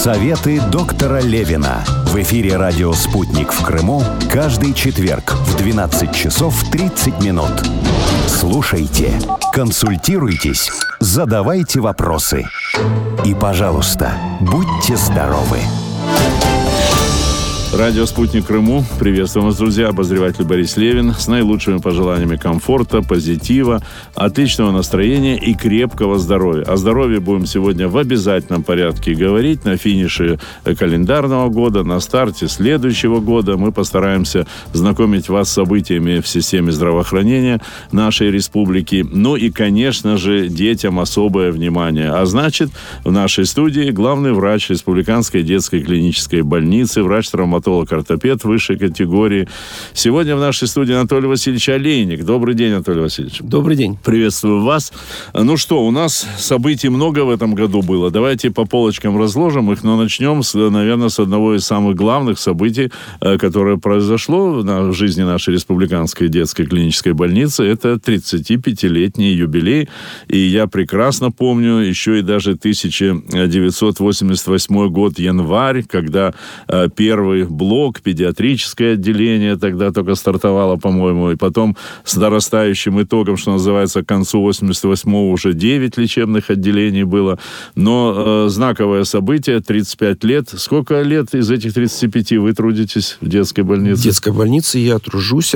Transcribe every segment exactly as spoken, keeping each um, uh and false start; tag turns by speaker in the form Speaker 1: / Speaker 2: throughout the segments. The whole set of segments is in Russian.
Speaker 1: Советы доктора Левина. В эфире радио «Спутник» в Крыму каждый четверг в двенадцать часов тридцать минут. Слушайте, консультируйтесь, задавайте вопросы. И, пожалуйста, будьте здоровы.
Speaker 2: Радио «Спутник» Крыму. Приветствуем вас, друзья. Обозреватель Борис Левин с наилучшими пожеланиями комфорта, позитива, отличного настроения и крепкого здоровья. О здоровье будем сегодня в обязательном порядке говорить. На финише календарного года, на старте следующего года мы постараемся знакомить вас с событиями в системе здравоохранения нашей республики. Ну и, конечно же, детям особое внимание. А значит, в нашей студии главный врач Республиканской детской клинической больницы, врач-травматолог, ортопед высшей категории. Сегодня в нашей студии Анатолий Васильевич Олейник. Добрый день, Анатолий Васильевич.
Speaker 3: Добрый день.
Speaker 2: Приветствую вас. Ну что, у нас событий много в этом году было. Давайте по полочкам разложим их, но начнем, с, наверное, с одного из самых главных событий, которое произошло в жизни нашей Республиканской детской клинической больницы. Это тридцатипятилетний юбилей. И я прекрасно помню еще и даже тысяча девятьсот восемьдесят восьмой год, январь, когда первый блок, педиатрическое отделение тогда только стартовало, по-моему, и потом с нарастающим итогом, что называется, к концу восемьдесят восьмого уже девять лечебных отделений было. Но э, знаковое событие, тридцать пять лет. Сколько лет из этих тридцати пяти вы трудитесь в детской больнице?
Speaker 3: В детской больнице я тружусь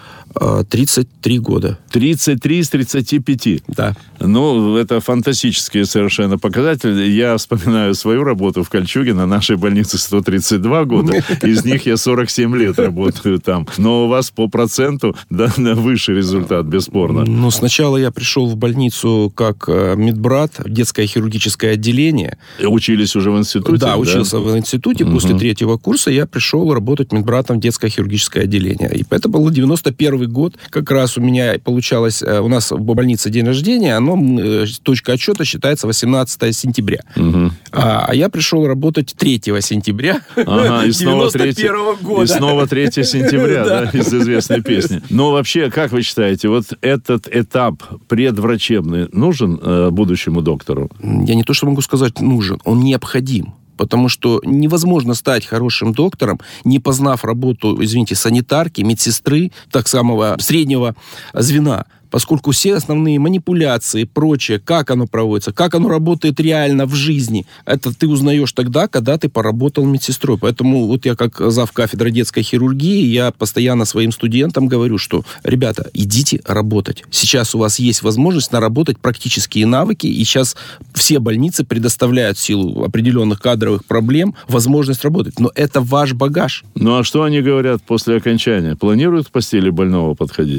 Speaker 3: тридцать три года.
Speaker 2: тридцать три из тридцати пяти?
Speaker 3: Да.
Speaker 2: Ну, это фантастические совершенно показатели. Я вспоминаю свою работу в Кольчуге, на нашей больнице сто тридцать два года. Из них я сорок семь лет работаю там. Но у вас по проценту да, выше результат, бесспорно.
Speaker 3: Ну, сначала я пришел в больницу как медбрат, детское хирургическое отделение.
Speaker 2: Учились уже в институте?
Speaker 3: Да,
Speaker 2: да?
Speaker 3: учился в институте.
Speaker 2: Угу.
Speaker 3: После третьего курса я пришел работать медбратом в детское хирургическое отделение. И это был девяносто первый год. Как раз у меня получалось... У нас в больнице день рождения, оно, точка отсчета считается восемнадцатого сентября. Угу. А, а я пришел работать третьего сентября
Speaker 2: ага, девяносто первого года. И снова третьего сентября, да, из известной песни. Но вообще, как вы считаете, вот этот этап предврачебный нужен э, будущему доктору?
Speaker 3: Я не то, что могу сказать нужен, он необходим. Потому что невозможно стать хорошим доктором, не познав работу, извините, санитарки, медсестры, так самого среднего звена. Поскольку все основные манипуляции и прочее, как оно проводится, как оно работает реально в жизни, это ты узнаешь тогда, когда ты поработал медсестрой. Поэтому вот я как завкафедры детской хирургии, я постоянно своим студентам говорю, что, ребята, идите работать. Сейчас у вас есть возможность наработать практические навыки, и сейчас все больницы предоставляют в силу определенных кадровых проблем возможность работать. Но это ваш багаж.
Speaker 2: Ну, а что они говорят после окончания? Планируют к постели больного подходить?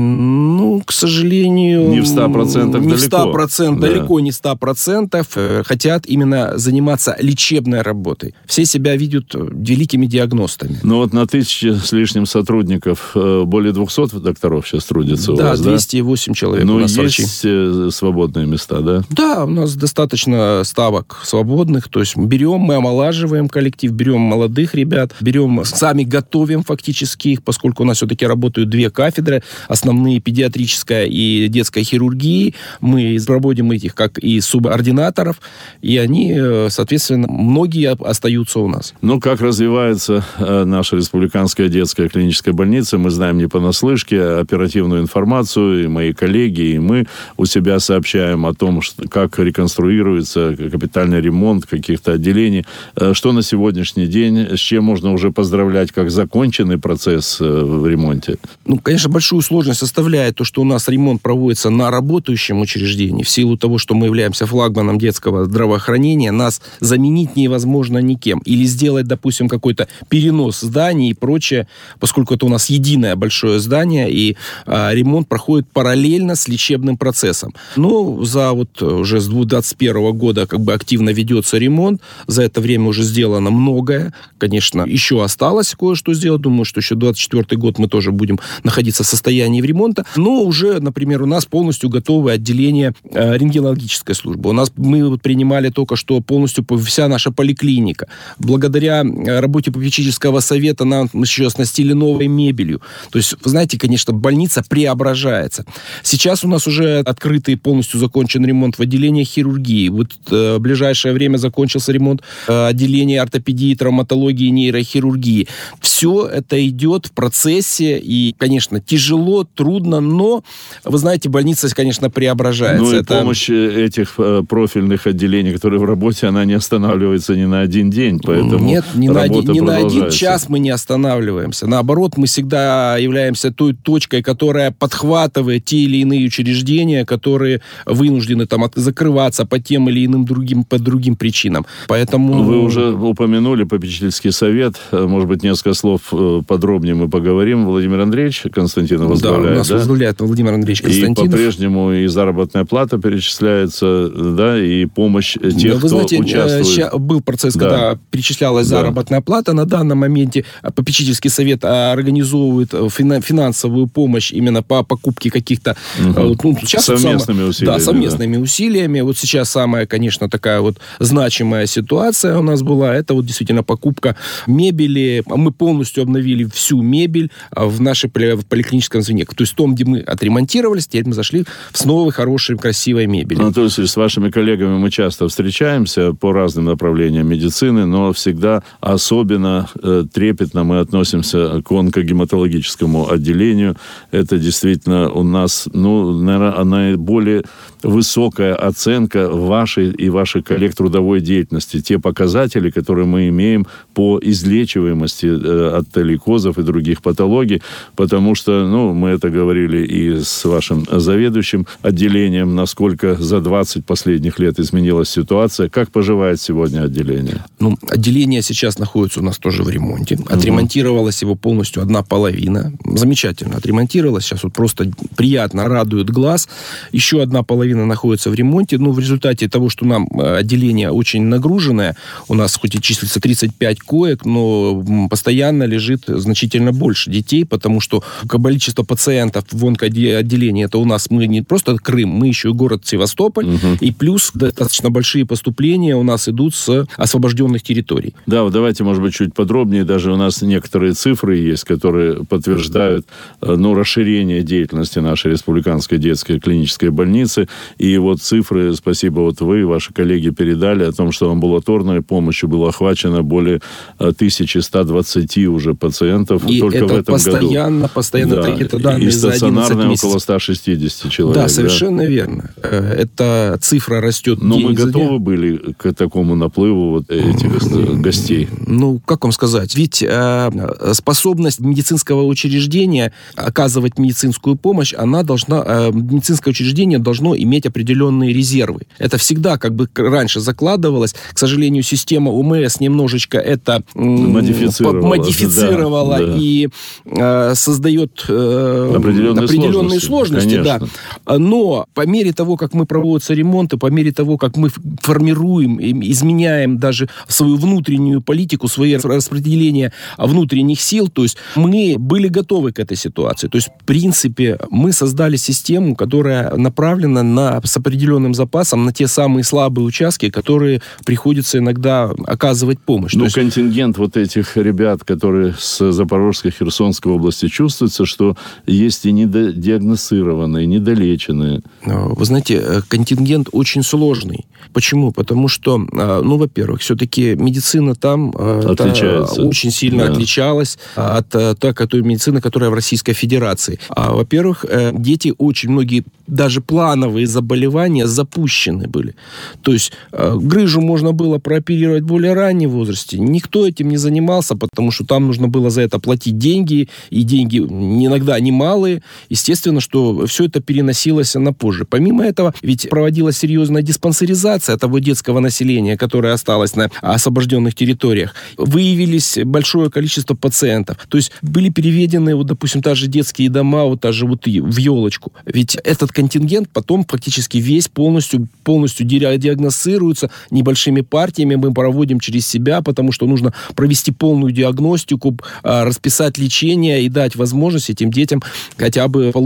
Speaker 3: Ну, к сожалению...
Speaker 2: Не в ста процентах далеко.
Speaker 3: Не в ста процентах,
Speaker 2: да.
Speaker 3: далеко не в ста процентах. Хотят именно заниматься лечебной работой. Все себя видят великими диагностами.
Speaker 2: Ну, вот на тысячу с лишним сотрудников более двухсот докторов сейчас трудятся у
Speaker 3: да,
Speaker 2: вас, да?
Speaker 3: двести восемь человек
Speaker 2: ну,
Speaker 3: у нас
Speaker 2: есть
Speaker 3: врачи.
Speaker 2: Свободные места, да?
Speaker 3: Да, у нас достаточно ставок свободных. То есть берем, мы омолаживаем коллектив, берем молодых ребят, берем, сами готовим фактически их, поскольку у нас все-таки работают две кафедры, основные педиатрическая и детской хирургии. Мы проводим этих как и субординаторов, и они, соответственно, многие остаются у нас.
Speaker 2: Ну, как развивается э, наша Республиканская детская клиническая больница, мы знаем не понаслышке, оперативную информацию, и мои коллеги, и мы у себя сообщаем о том, что, как реконструируется капитальный ремонт каких-то отделений. Э, что на сегодняшний день, с чем можно уже поздравлять, как законченный процесс э, в ремонте?
Speaker 3: Ну, конечно, большую сложность составляет то, что у нас ремонт проводится на работающем учреждении. В силу того, что мы являемся флагманом детского здравоохранения, нас заменить невозможно никем. Или сделать, допустим, какой-то перенос зданий и прочее, поскольку это у нас единое большое здание, и а, ремонт проходит параллельно с лечебным процессом. Но за вот уже с две тысячи двадцать первого года как бы активно ведется ремонт. За это время уже сделано многое. Конечно, еще осталось кое-что сделать. Думаю, что еще двадцать четвёртый год мы тоже будем находиться в состоянии ремонта. Но уже уже, например, у нас полностью готовы отделения э, рентгенологической службы. У нас мы вот принимали только что полностью вся наша поликлиника. Благодаря работе попечительского совета нам еще оснастили новой мебелью. То есть, вы знаете, конечно, больница преображается. Сейчас у нас уже открытый, полностью закончен ремонт в отделении хирургии. Вот э, в ближайшее время закончился ремонт э, отделения ортопедии, травматологии, нейрохирургии. Все это идет в процессе, и, конечно, тяжело, трудно, но, вы знаете, больница, конечно, преображается.
Speaker 2: Ну и
Speaker 3: это...
Speaker 2: помощь этих э, профильных отделений, которые в работе, она не останавливается ни на один день, поэтому
Speaker 3: Нет, ни на один, ни на один
Speaker 2: продолжается.
Speaker 3: час мы не останавливаемся. Наоборот, мы всегда являемся той точкой, которая подхватывает те или иные учреждения, которые вынуждены там от- закрываться по тем или иным другим, по другим причинам. Поэтому...
Speaker 2: Вы уже упомянули попечительский совет. Может быть, несколько слов подробнее мы поговорим. Владимир Андреевич Константинов возглавляет,
Speaker 3: да? у нас
Speaker 2: да?
Speaker 3: возглавляет Владимир Андреевич Константинов.
Speaker 2: И по-прежнему и заработная плата перечисляется, да, и помощь тех,
Speaker 3: да, вы
Speaker 2: кто
Speaker 3: знаете,
Speaker 2: участвует.
Speaker 3: Сейчас был процесс,
Speaker 2: да.
Speaker 3: когда перечислялась
Speaker 2: да.
Speaker 3: заработная плата. На данном моменте попечительский совет организовывает финансовую помощь именно по покупке каких-то...
Speaker 2: Угу.
Speaker 3: Ну, сейчас
Speaker 2: совместными
Speaker 3: вот
Speaker 2: усилиями.
Speaker 3: Да, совместными да. усилиями. Вот сейчас самая, конечно, такая вот значимая ситуация у нас была. Это вот действительно покупка мебели. Мы полностью обновили всю мебель в нашей в поликлиническом звене. То есть том, где мы отремонтировались, теперь мы зашли с новой, хорошей, красивой мебелью.
Speaker 2: Анатолий Васильевич, с вашими коллегами мы часто встречаемся по разным направлениям медицины, но всегда особенно э, трепетно мы относимся к онкогематологическому отделению. Это действительно у нас, ну, наверное, наиболее высокая оценка вашей и ваших коллег трудовой деятельности. Те показатели, которые мы имеем по излечиваемости э, от лейкозов и других патологий, потому что, ну, мы это говорили и с вашим заведующим отделением, насколько за двадцать последних лет изменилась ситуация. Как поживает сегодня отделение?
Speaker 3: Ну, отделение сейчас находится у нас тоже в ремонте. Отремонтировалась его полностью одна половина. Замечательно отремонтировалась. Сейчас вот просто приятно радует глаз. Еще одна половина находится в ремонте. Ну, в результате того, что нам отделение очень нагруженное, у нас хоть и числится тридцать пять коек, но постоянно лежит значительно больше детей, потому что количество пациентов в онкоотделении, это у нас мы не просто Крым, мы еще и город Севастополь, угу. и плюс достаточно большие поступления у нас идут с освобожденных территорий.
Speaker 2: Да, вот давайте, может быть, чуть подробнее. Даже у нас некоторые цифры есть, которые подтверждают, ну, расширение деятельности нашей республиканской детской клинической больницы. И вот цифры, спасибо, вот вы, ваши коллеги передали о том, что амбулаторной помощью было охвачено более тысяча сто двадцать уже пациентов
Speaker 3: и
Speaker 2: только
Speaker 3: это
Speaker 2: в этом
Speaker 3: постоянно,
Speaker 2: году.
Speaker 3: постоянно,
Speaker 2: да.
Speaker 3: это данные
Speaker 2: и
Speaker 3: за
Speaker 2: стационарные
Speaker 3: месяцев.
Speaker 2: около ста шестидесяти человек.
Speaker 3: Да, совершенно да? верно. Эта цифра растет.
Speaker 2: Но
Speaker 3: день
Speaker 2: мы
Speaker 3: за
Speaker 2: готовы
Speaker 3: день.
Speaker 2: были к такому наплыву вот этих гостей?
Speaker 3: Ну, как вам сказать? Ведь э, способность медицинского учреждения оказывать медицинскую помощь, она должна, э, медицинское учреждение должно иметь определенные резервы. Это всегда как бы раньше закладывалось. К сожалению, система УМС немножечко это э,
Speaker 2: модифицировала,
Speaker 3: модифицировала
Speaker 2: да, да.
Speaker 3: и э, создает э,
Speaker 2: определенные,
Speaker 3: определенные сложности.
Speaker 2: сложности
Speaker 3: да. Но по мере того, как мы проводятся ремонты, по мере того, как мы формируем, изменяем даже свою внутреннюю политику, свои распределения внутренних сил, то есть мы были готовы к этой ситуации. То есть, в принципе, мы создали систему, которая направлена на, с определенным запасом на те самые слабые участки, которые приходится иногда оказывать помощь.
Speaker 2: Ну,
Speaker 3: то есть...
Speaker 2: контингент вот этих ребят, которые с Запорожской, Херсонской области, чувствуется, что есть и недодиагностированные, недолеченные.
Speaker 3: Вы знаете, контингент очень сложный. Почему? Потому что, ну, во-первых, все-таки медицина там очень сильно да. отличалась от той медицины, которая в Российской Федерации. А, во-первых, дети очень многие, даже плановые заболевания запущены были. То есть грыжу можно было прооперировать в более раннем возрасте. Никто этим не занимался, потому что там нужно было за это платить деньги, и деньги иногда немалые. Естественно, что все это переносилось на позже. Помимо этого, ведь проводилась серьезная диспансеризация того детского населения, которое осталось на освобожденных территориях. Выявились большое количество пациентов. То есть были переведены, вот, допустим, та же детские дома, вот даже вот в елочку. Ведь этот контингент потом фактически весь полностью, полностью диагностируется небольшими партиями. Мы проводим через себя, потому что нужно провести полную диагностику, расписать лечение и дать возможность этим детям хотя бы получить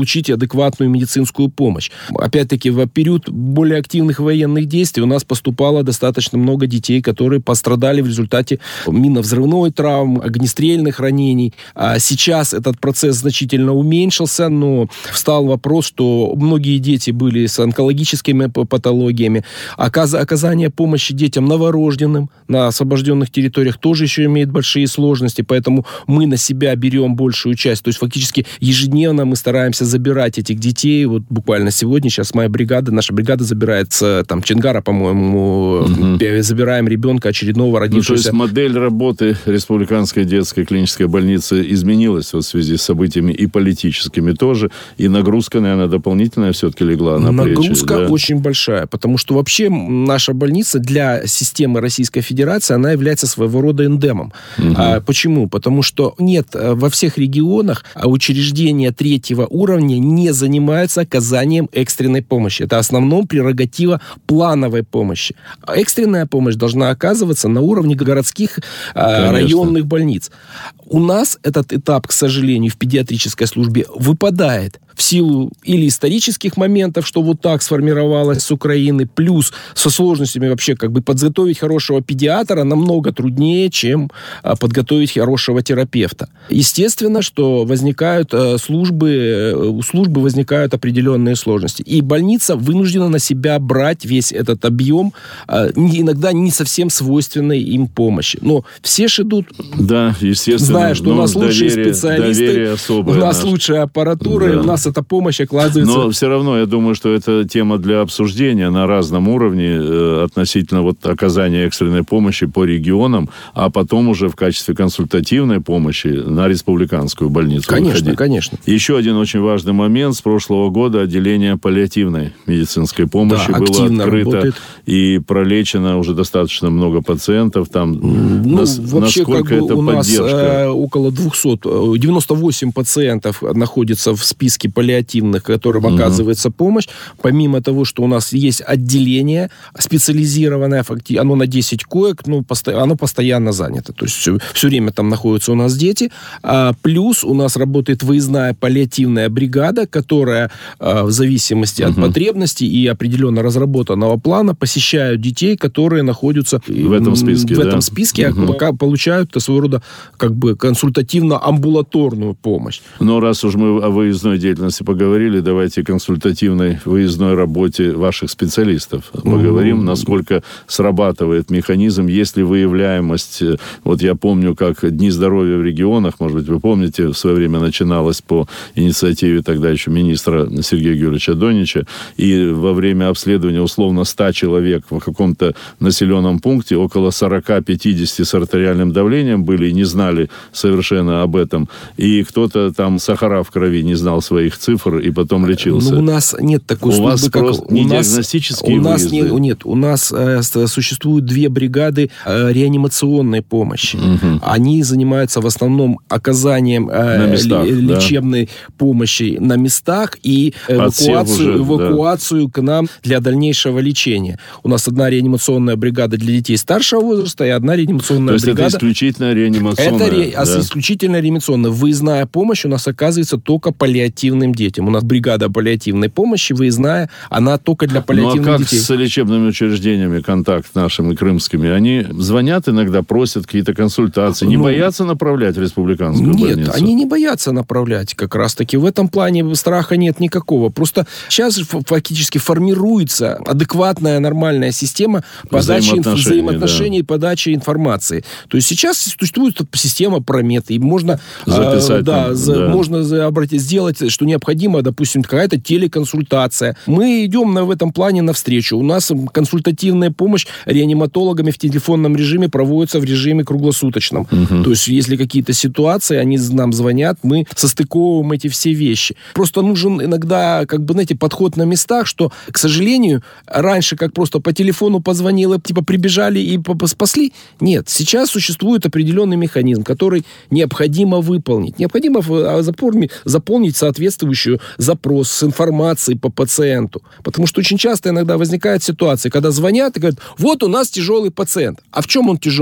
Speaker 3: получить адекватную медицинскую помощь. Опять-таки, в период более активных военных действий у нас поступало достаточно много детей, которые пострадали в результате минно-взрывной травмы, огнестрельных ранений. А сейчас этот процесс значительно уменьшился, но встал вопрос, что многие дети были с онкологическими патологиями. Оказ- оказание помощи детям новорожденным на освобожденных территориях тоже еще имеет большие сложности, поэтому мы на себя берем большую часть. То есть фактически ежедневно мы стараемся забирать этих детей. Вот буквально сегодня, сейчас моя бригада, наша бригада забирает с там, Чингара, по-моему, угу. забираем ребенка очередного родившегося.
Speaker 2: Ну, то есть модель работы Республиканской детской клинической больницы изменилась в связи с событиями и политическими тоже, и нагрузка, наверное, дополнительная все-таки легла на плечи.
Speaker 3: Нагрузка
Speaker 2: да?
Speaker 3: очень большая, потому что вообще наша больница для системы Российской Федерации, она является своего рода эндемом. Угу. А, почему? Потому что нет во всех регионах учреждения третьего уровня не занимаются оказанием экстренной помощи. Это основном прерогатива плановой помощи. Экстренная помощь должна оказываться на уровне городских а, районных больниц. У нас этот этап, к сожалению, в педиатрической службе выпадает в силу или исторических моментов, что вот так сформировалось с Украины, плюс со сложностями вообще как бы подготовить хорошего педиатра намного труднее, чем а, подготовить хорошего терапевта. Естественно, что возникают а, службы, у службы возникают определенные сложности. И больница вынуждена на себя брать весь этот объем а, иногда не совсем свойственной им помощи. Но все ж идут,
Speaker 2: да, естественно,
Speaker 3: зная, что у нас лучшие
Speaker 2: доверие,
Speaker 3: специалисты,
Speaker 2: доверие
Speaker 3: у нас
Speaker 2: наше.
Speaker 3: лучшая аппаратура, да. И у нас эта помощь оказывается...
Speaker 2: Но все равно, я думаю, что это тема для обсуждения на разном уровне э, относительно вот оказания экстренной помощи по регионам, а потом уже в качестве консультативной помощи на республиканскую больницу
Speaker 3: Конечно,
Speaker 2: выходить.
Speaker 3: конечно.
Speaker 2: Еще один очень важный момент. С прошлого года отделение паллиативной медицинской помощи
Speaker 3: да,
Speaker 2: было открыто
Speaker 3: работает.
Speaker 2: И пролечено уже достаточно много пациентов. Там,
Speaker 3: ну,
Speaker 2: нас,
Speaker 3: вообще,
Speaker 2: насколько
Speaker 3: как бы
Speaker 2: это
Speaker 3: у
Speaker 2: поддержка?
Speaker 3: нас э, около двести, девяносто восемь пациентов находятся в списке паллиативных, которым угу. оказывается помощь. Помимо того, что у нас есть отделение специализированное, оно на десять коек, ну, посто, оно постоянно занято. То есть все, все время там находятся у нас дети. А, плюс у нас работает выездная паллиативная бригада, которая а, в зависимости угу. от потребностей и определенно разработанного плана посещают детей, которые находятся
Speaker 2: в этом списке,
Speaker 3: в
Speaker 2: да?
Speaker 3: этом списке, угу. пока получают своего рода как бы консультативно-амбулаторную помощь.
Speaker 2: Но раз уж мы о выездной деятельности поговорили, давайте о консультативной выездной работе ваших специалистов поговорим, mm-hmm. насколько срабатывает механизм, есть ли выявляемость. Вот я помню, как Дни здоровья в регионах, может быть, вы помните, в свое время начиналось по инициативе тогда еще министра Сергея Георгиевича Донича, и во время обследования условно ста человек в каком-то населенном пункте около сорок-пятьдесят с артериальным давлением были и не знали совершенно об этом. И кто-то там сахара в крови не знал своих цифр и потом лечился.
Speaker 3: Ну, у нас нет такой
Speaker 2: у
Speaker 3: службы,
Speaker 2: вас
Speaker 3: как...
Speaker 2: просто
Speaker 3: У
Speaker 2: не
Speaker 3: нас,
Speaker 2: диагностические
Speaker 3: у нас
Speaker 2: выезды?
Speaker 3: не, нет, у нас э, существуют две бригады э, реанимационной помощи. Угу. Они занимаются в основном оказанием э,
Speaker 2: местах,
Speaker 3: л- лечебной да. помощи на местах и эвакуацию, уже, эвакуацию да. к нам для дальнейшего лечения. У нас одна реанимационная бригада для детей старшего возраста и одна реанимационная бригада...
Speaker 2: То есть это исключительно реанимационная?
Speaker 3: Это ре...
Speaker 2: да?
Speaker 3: исключительно реанимационная. Выездная помощь у нас оказывается только паллиативным детям. У нас бригада паллиативной помощи, выездная, она только для паллиативных
Speaker 2: ну, а как
Speaker 3: детей.
Speaker 2: с лечебными учреждениями контакт нашими крымскими? Они звонят иногда, просят какие-то консультации. Не ну, боятся направлять в республиканскую
Speaker 3: нет,
Speaker 2: больницу?
Speaker 3: Нет, они не боятся направлять как раз-таки. В этом плане страха нет никакого. Просто сейчас фактически формируется адекватная, нормальная система подачи взаимоотношений, взаимоотношений да. и подачи информации. То есть сейчас существует система Промет, и можно,
Speaker 2: записать,
Speaker 3: э, да,
Speaker 2: там,
Speaker 3: за,
Speaker 2: да.
Speaker 3: можно обратить, сделать, что необходимо, допустим, какая-то телеконсультация. Мы идем на, в этом плане навстречу. У нас консультативная помощь реаниматологами в телефонном режиме проводится в режиме круглосуточном. Угу. То есть, если какие-то ситуации, они нам звонят, мы состыковываем эти все вещи. Просто нужен иногда, как бы, знаете, подход на местах, что, к сожалению, раньше как просто по телефону позвонило, типа прибежали и спасли. Нет, сейчас существует определенный механизм, который необходимо выполнить. Необходимо заполнить соответствующий запрос с информацией по пациенту. Потому что очень часто иногда возникает ситуация, когда звонят и говорят, вот у нас тяжелый пациент. А в чем он тяжелый?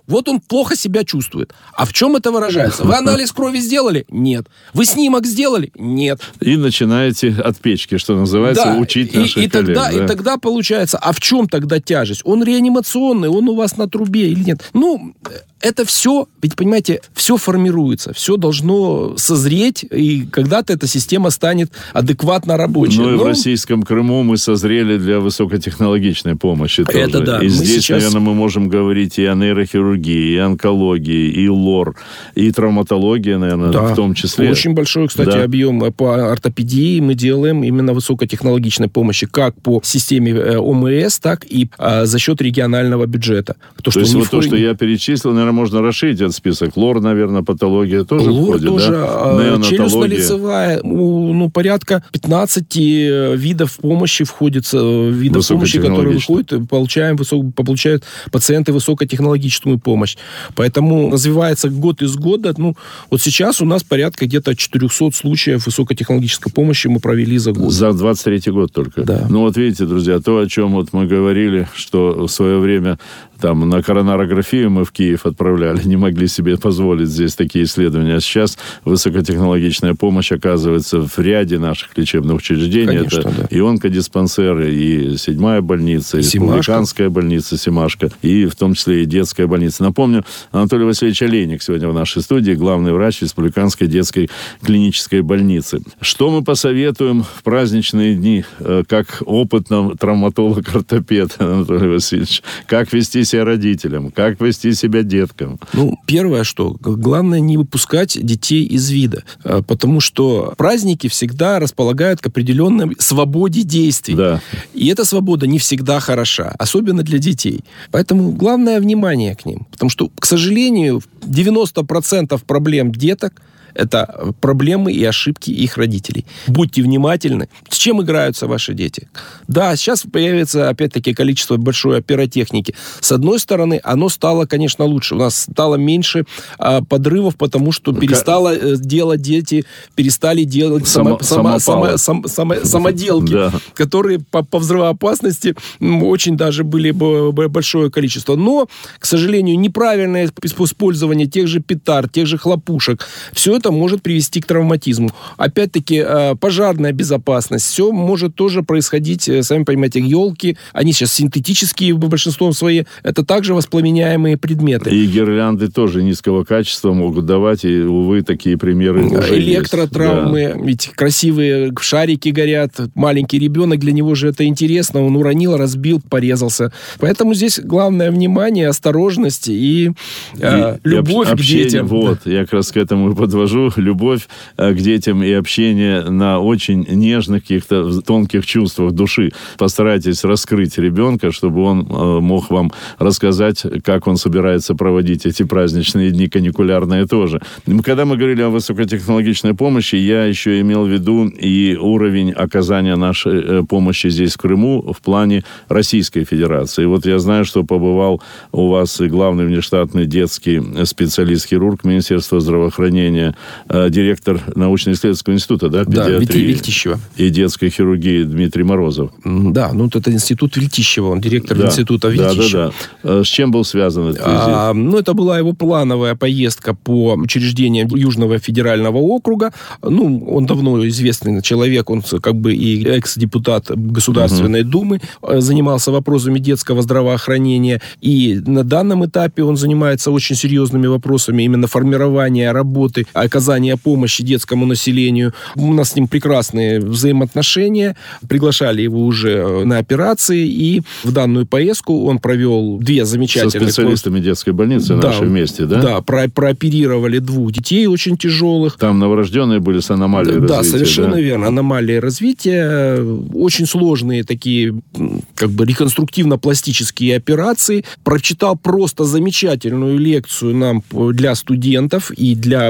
Speaker 3: Вот он плохо себя чувствует. А в чем это выражается? Вы анализ крови сделали? Нет. Вы снимок сделали? Нет.
Speaker 2: И начинаете от печки, что называется, да. учить наших
Speaker 3: и, и
Speaker 2: коллег.
Speaker 3: Тогда, да. И тогда получается, а в чем тогда тяжесть? Он реанимационный, он у вас на трубе или нет? Ну, это все, ведь, понимаете, все формируется, все должно созреть, и когда-то эта система станет адекватно рабочей.
Speaker 2: Ну, и
Speaker 3: Но...
Speaker 2: в российском Крыму мы созрели для высокотехнологичной помощи тоже.
Speaker 3: Это да.
Speaker 2: И
Speaker 3: мы
Speaker 2: здесь,
Speaker 3: сейчас...
Speaker 2: наверное, мы можем говорить и о нейрохирургии, и онкологии, и лор, и травматологии, наверное,
Speaker 3: да.
Speaker 2: в том числе.
Speaker 3: Очень большой, кстати, да. объем по ортопедии мы делаем именно высокотехнологичной помощи, как по системе ОМС, так и а, за счет регионального бюджета. То,
Speaker 2: то
Speaker 3: что
Speaker 2: есть вот
Speaker 3: входит...
Speaker 2: то, что я перечислил, наверное, можно расширить этот список. Лор, наверное, патология тоже
Speaker 3: Лор
Speaker 2: входит,
Speaker 3: тоже,
Speaker 2: да?
Speaker 3: челюстно-лицевая, ну, порядка пятнадцать видов помощи входит, видов помощи, которые выходят, получаем высок, получают пациенты высокотехнологическую помощь. Поэтому развивается год из года. Ну, вот сейчас у нас порядка где-то четыреста случаев высокотехнологической помощи мы провели за год.
Speaker 2: За двадцать третий год только.
Speaker 3: Да.
Speaker 2: Ну, вот видите, друзья, то, о чем вот мы говорили, что в свое время там на коронарографию мы в Киев отправляли, не могли себе позволить здесь такие исследования. А сейчас высокотехнологичная помощь оказывается в ряде наших лечебных учреждений.
Speaker 3: Конечно,
Speaker 2: это
Speaker 3: да.
Speaker 2: и онкодиспансеры, и седьмая больница, и республиканская больница Семашко, и в том числе и детская больница. Напомню, Анатолий Васильевич Олейник сегодня в нашей студии, главный врач республиканской детской клинической больницы. Что мы посоветуем в праздничные дни, как опытный травматолог-ортопед, Анатолий Васильевич? Как вести себя родителям? Как вести себя деткам?
Speaker 3: Ну, первое, что главное не выпускать детей из вида, потому что праздники всегда располагают к определенной свободе действий.
Speaker 2: Да.
Speaker 3: И эта свобода не всегда хороша, особенно для детей. Поэтому главное внимание к ним, потому что, к сожалению, девяносто процентов проблем деток это проблемы и ошибки их родителей. Будьте внимательны. С чем играются ваши дети? Да, сейчас появится, опять-таки, количество большой пиротехники. С одной стороны, оно стало, конечно, лучше. У нас стало меньше а, подрывов, потому что перестало э, делать дети, перестали делать само, само, само, само, само, самоделки, да. которые по, по взрывоопасности очень даже были большое количество. Но, к сожалению, неправильное использование тех же петард, тех же хлопушек, все это может привести к травматизму. Опять-таки, пожарная безопасность. Все может тоже происходить, сами понимаете, елки, они сейчас синтетические в большинстве своем, это также воспламеняемые предметы.
Speaker 2: И гирлянды тоже низкого качества могут давать, и, увы, такие примеры уже
Speaker 3: электротравмы,
Speaker 2: есть. Да.
Speaker 3: Ведь красивые шарики горят, маленький ребенок, для него же это интересно, он уронил, разбил, порезался. Поэтому здесь главное внимание, осторожность и, и э, любовь
Speaker 2: и общение,
Speaker 3: к детям.
Speaker 2: Вот, я как раз к этому и подвожу. Любовь к детям и общение на очень нежных, каких-то тонких чувствах души. Постарайтесь раскрыть ребенка, чтобы он мог вам рассказать, как он собирается проводить эти праздничные дни, каникулярные тоже. Когда мы говорили о высокотехнологичной помощи, я еще имел в виду и уровень оказания нашей помощи здесь, в Крыму, в плане Российской Федерации. Вот я знаю, что побывал у вас и главный внештатный детский специалист-хирург Министерства здравоохранения, директор научно-исследовательского института, да, педиатрии
Speaker 3: Вильтищева.
Speaker 2: И детской хирургии Дмитрий Морозов.
Speaker 3: Да, ну это институт Вильтищева, он директор да, института Вильтищева.
Speaker 2: Да, да, да. С чем был связан этот визит?
Speaker 3: А, ну, это была его плановая поездка по учреждениям Южного федерального округа. Ну, он давно известный человек, он как бы и экс-депутат Государственной угу. Думы, занимался вопросами детского здравоохранения, и на данном этапе он занимается очень серьезными вопросами именно формирования работы, оказания помощи детскому населению. У нас с ним прекрасные взаимоотношения. Приглашали его уже на операции, и в данную поездку он провел две замечательные...
Speaker 2: Со специалистами детской больницы да, нашей вместе, да?
Speaker 3: Да, про- прооперировали двух детей очень тяжелых.
Speaker 2: Там новорожденные были с аномалией
Speaker 3: да,
Speaker 2: развития.
Speaker 3: Совершенно
Speaker 2: да,
Speaker 3: совершенно верно. Аномалии развития, очень сложные такие, как бы, реконструктивно-пластические операции. Прочитал просто замечательную лекцию нам для студентов и для, в общем-то,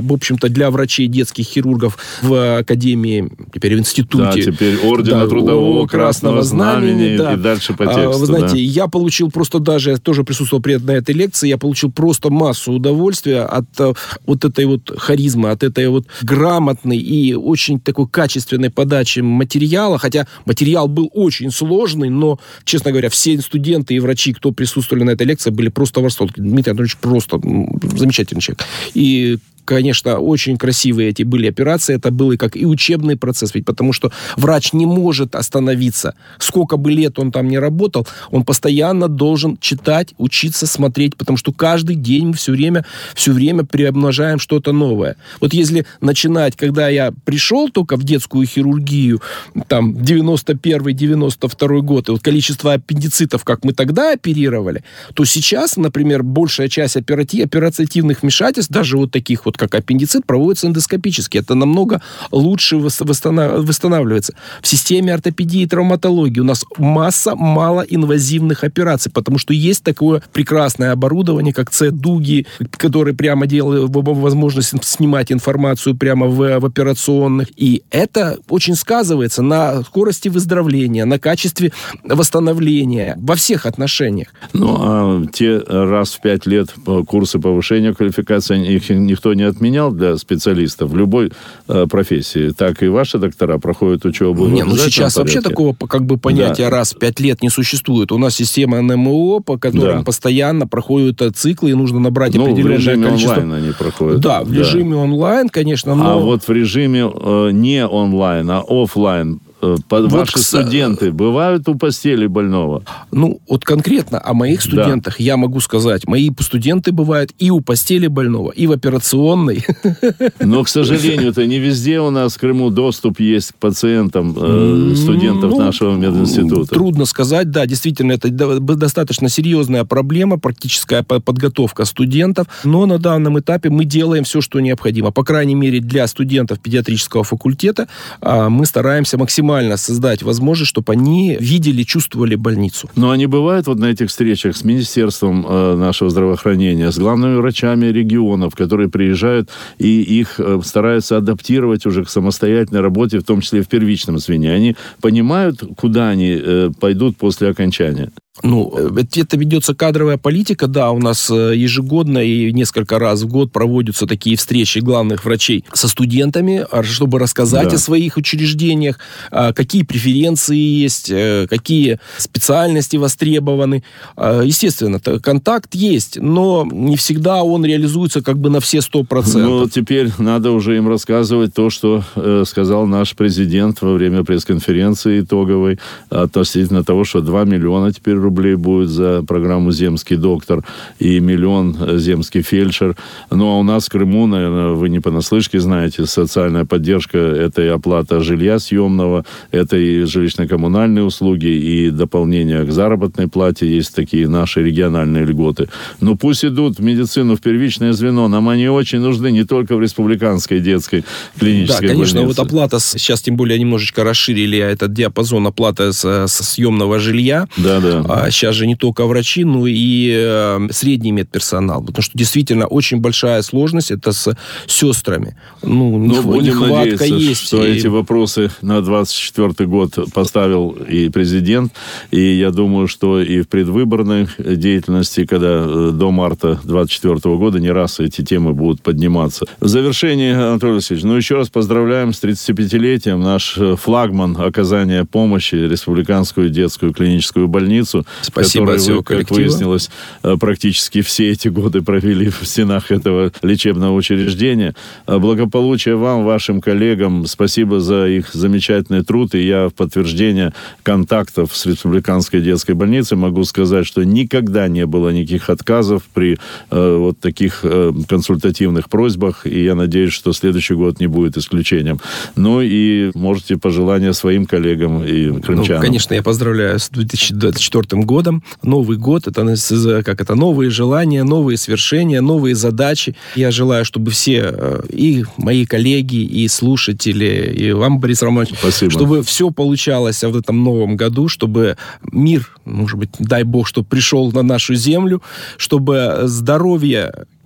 Speaker 3: института для врачей детских хирургов в академии, теперь в институте.
Speaker 2: Да, теперь ордена да, Трудового Красного, Красного Знамени, да. И дальше по тексту.
Speaker 3: Вы знаете,
Speaker 2: да.
Speaker 3: я получил просто даже, я тоже присутствовал при на этой лекции, я получил просто массу удовольствия от вот этой вот харизмы, от этой вот грамотной и очень такой качественной подачи материала, хотя материал был очень сложный, но, честно говоря, все студенты и врачи, кто присутствовали на этой лекции, были просто в восторге. Дмитрий Анатольевич просто замечательный человек. И конечно, очень красивые эти были операции. Это был и как и учебный процесс. Ведь потому что врач не может остановиться. Сколько бы лет он там не работал, он постоянно должен читать, учиться, смотреть, потому что каждый день мы все время, все время приумножаем что-то новое. Вот если начинать, когда я пришел только в детскую хирургию, там, девяносто первый девяносто второй год, и вот количество аппендицитов, как мы тогда оперировали, то сейчас, например, большая часть операти- оперативных вмешательств, даже вот таких вот, как аппендицит, проводится эндоскопически. Это намного лучше восстанавливается. В системе ортопедии и травматологии у нас масса малоинвазивных операций, потому что есть такое прекрасное оборудование, как С-дуги, которые прямо делают возможность снимать информацию прямо в, в операционных. И это очень сказывается на скорости выздоровления, на качестве восстановления во всех отношениях.
Speaker 2: Ну, а те раз в пять лет курсы повышения квалификации, их никто не отменял для специалистов в любой э, профессии. Так и ваши доктора проходят учебу.
Speaker 3: Не, ну сейчас вообще такого как бы понятия да. раз в пять лет не существует. У нас система эн эм о, по которым да. постоянно проходят циклы, и нужно набрать ну, определенное количество.
Speaker 2: в режиме онлайн они проходят.
Speaker 3: Да, в да. режиме онлайн, конечно. Но...
Speaker 2: А вот в режиме э, не онлайн, а офлайн вот ваши к... студенты бывают у постели больного?
Speaker 3: Ну, вот конкретно о моих студентах да. я могу сказать. Мои студенты бывают и у постели больного, и в операционной.
Speaker 2: Но, к сожалению, это не везде у нас в Крыму доступ есть к пациентам, э, студентов ну, нашего мединститута.
Speaker 3: Трудно сказать, да, действительно, это достаточно серьезная проблема, практическая подготовка студентов, но на данном этапе мы делаем все, что необходимо. По крайней мере, для студентов педиатрического факультета э, мы стараемся максимально создать возможность, чтобы они видели, чувствовали больницу.
Speaker 2: Но они бывают вот на этих встречах с Министерством э, нашего здравоохранения, с главными врачами регионов, которые приезжают и их э, стараются адаптировать уже к самостоятельной работе, в том числе в первичном звене. Они понимают, куда они э, пойдут после окончания?
Speaker 3: Ну, это ведется кадровая политика, да, у нас ежегодно и несколько раз в год проводятся такие встречи главных врачей со студентами, чтобы рассказать да. о своих учреждениях, какие преференции есть, какие специальности востребованы. Естественно, контакт есть, но не всегда он реализуется как бы на все сто процентов.
Speaker 2: Ну, теперь надо уже им рассказывать то, что э, сказал наш президент во время пресс-конференции итоговой относительно того, что два миллиона теперь рублей будет за программу «Земский доктор» и миллион «Земский фельдшер». Ну, а у нас в Крыму, наверное, вы не понаслышке знаете, социальная поддержка – это и оплата жилья съемного, это и жилищно-коммунальные услуги, и дополнение к заработной плате. Есть такие наши региональные льготы. Но пусть идут в медицину, в первичное звено. Нам они очень нужны не только в республиканской детской клинической
Speaker 3: да, конечно,
Speaker 2: больнице.
Speaker 3: Вот оплата, сейчас тем более немножечко расширили этот диапазон оплаты с, с съемного жилья.
Speaker 2: Да, да.
Speaker 3: А сейчас же не только врачи, но и э, средний медперсонал. Потому что действительно очень большая сложность это с сестрами. Ну,
Speaker 2: ну будем надеяться,
Speaker 3: есть.
Speaker 2: что и... эти вопросы на двадцать четвёртый год поставил и президент. И я думаю, что и в предвыборной деятельности, когда до марта двадцать четвёртого года не раз эти темы будут подниматься. В завершение, Анатолий Васильевич, ну еще раз поздравляем с тридцатипятилетием наш флагман оказания помощи, Республиканскую детскую клиническую больницу.
Speaker 3: Спасибо от всего коллектива.
Speaker 2: Как выяснилось, практически все эти годы провели в стенах этого лечебного учреждения. Благополучия вам, вашим коллегам. Спасибо за их замечательный труд. И я в подтверждение контактов с Республиканской детской больницей могу сказать, что никогда не было никаких отказов при э, вот таких э, консультативных просьбах. И я надеюсь, что следующий год не будет исключением. Ну и можете пожелания своим коллегам и крымчанам.
Speaker 3: Ну, конечно, я поздравляю с две тысячи двадцать четвёртым годом. Новый год, это как это, новые желания, новые свершения, новые задачи. Я желаю, чтобы все, и мои коллеги, и слушатели, и вам, Борис Романович,
Speaker 2: Спасибо.
Speaker 3: Чтобы все получалось в этом новом году, чтобы мир, может быть, дай бог, чтобы пришел на нашу землю, чтобы здоровье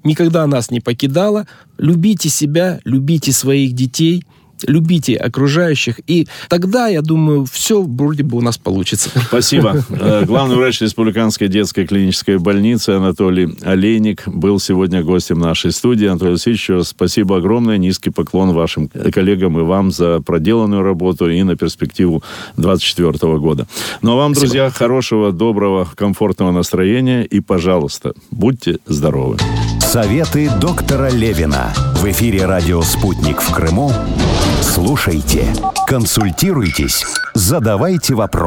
Speaker 3: никогда нас не покидала. Любите себя, любите своих детей, любите окружающих, и тогда, я думаю, все вроде бы у нас получится.
Speaker 2: Спасибо. Главный врач Республиканской детской клинической больницы Анатолий Олейник был сегодня гостем нашей студии. Анатолий Васильевич, спасибо огромное, низкий поклон вашим коллегам и вам за проделанную работу и на перспективу двадцать четвёртого года. Ну а вам, спасибо. Друзья, хорошего, доброго, комфортного настроения и, пожалуйста, будьте здоровы.
Speaker 1: Советы доктора Левина. В эфире радио «Спутник» в Крыму. Слушайте, консультируйтесь, задавайте вопросы.